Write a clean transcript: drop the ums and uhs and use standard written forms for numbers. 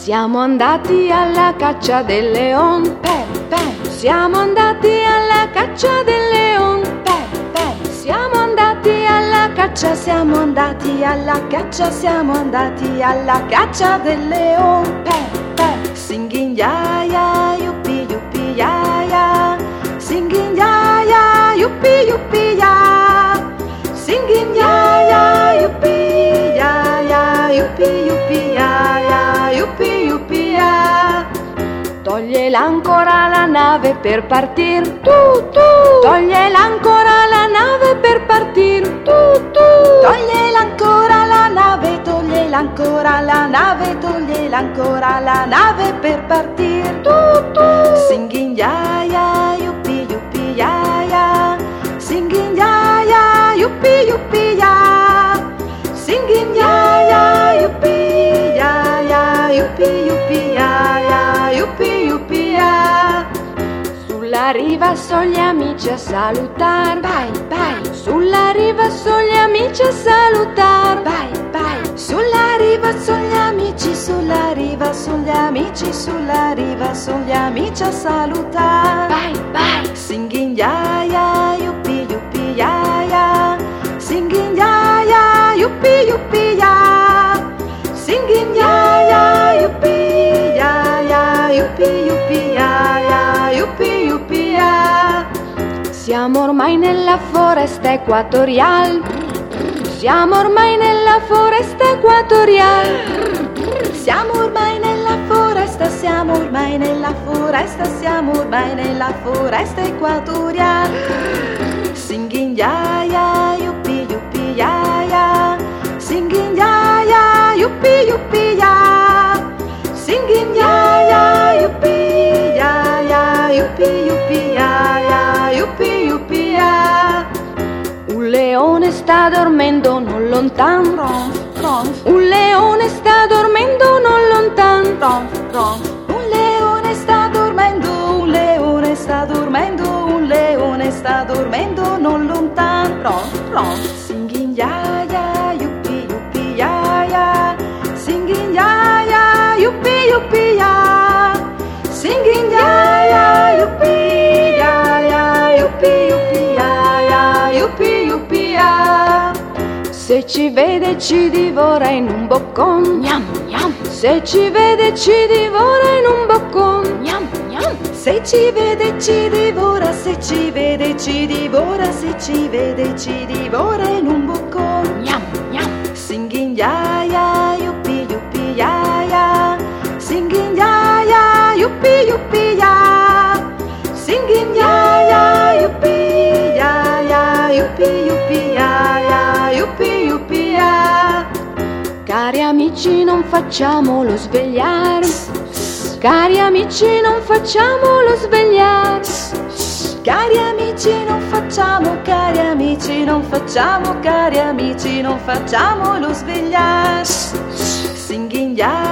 Siamo andati alla caccia del leon, siamo andati alla caccia del leon, siamo andati alla caccia, siamo andati alla caccia, siamo andati alla caccia del leon. Singing ya ya, yuppie yuppie ya ya, singing ya ya, yuppie yuppie ya, singing ya ya, yuppie ya ya, yuppie yuppie ya ya, yuppie yuppie ya. Toglie l'ancora la nave per partir, toglie l'ancora la nave per partir, toglie l'ancora la nave, toglie l'ancora la nave, toglie l'ancora la nave per partir. Singing ya ya, yuppie yuppie ya ya, singing ya ya, yuppie yuppie ya, singing ya ya, yuppie ya ya, yuppie yuppie ya ya, yuppie yuppie ya. Sulla riva sono gli amici a salutar, sulla riva sono gli amici a salutar, sulla riva sono gli amici, sulla riva sono gli amici, sulla riva sono gli amici a salutar. Singing ya ya, yuppie yuppie ya ya, singing ya ya, yuppie yuppie ya, singing ya ya, yuppie ya ya, yuppie yuppie ya ya, yuppie yuppie ya. Siamo ormai nella foresta equatorial, siamo ormai nella foresta equatorial, siamo ormai nella foresta, siamo ormai nella foresta, siamo ormai nella foresta equatorial. Singing ya ya, yuppie yuppie ya ya, singing ya ya, yuppie yuppie ya, singing ya ya, yuppie ya ya, yuppie yuppie ya ya, yuppie yuppie ya. Un leone sta dormendo non lontano, un leone sta dormendo non lontano, un leone sta dormendo, un leone sta dormendo, un leone sta dormendo non lontano. Singing ya ya, yuppie yuppie ya ya, singing ya ya, yuppie yuppie ya, singing ya ya, yuppie ya ya, yuppie yuppie ya ya, yuppie yuppie ya. Se ci vede ci divora in un boccon, gnam gnam. Se ci vede ci divora in un boccon, gnam gnam. Se ci vede ci divora, se ci vede ci divora, se ci vede ci divora in un boccon, gnam gnam. Singing ya ya, yuppie yuppie ya ya, singing ya ya, yuppie yuppie ya, singing ya ya, yuppie ya ya, yuppie yuppie ya ya, yuppie yuppie ya. Cari amici non facciamolo svegliare, cari amici non facciamolo svegliare, cari amici non facciamo, cari amici non facciamo, cari amici non facciamolo svegliare. Singing ya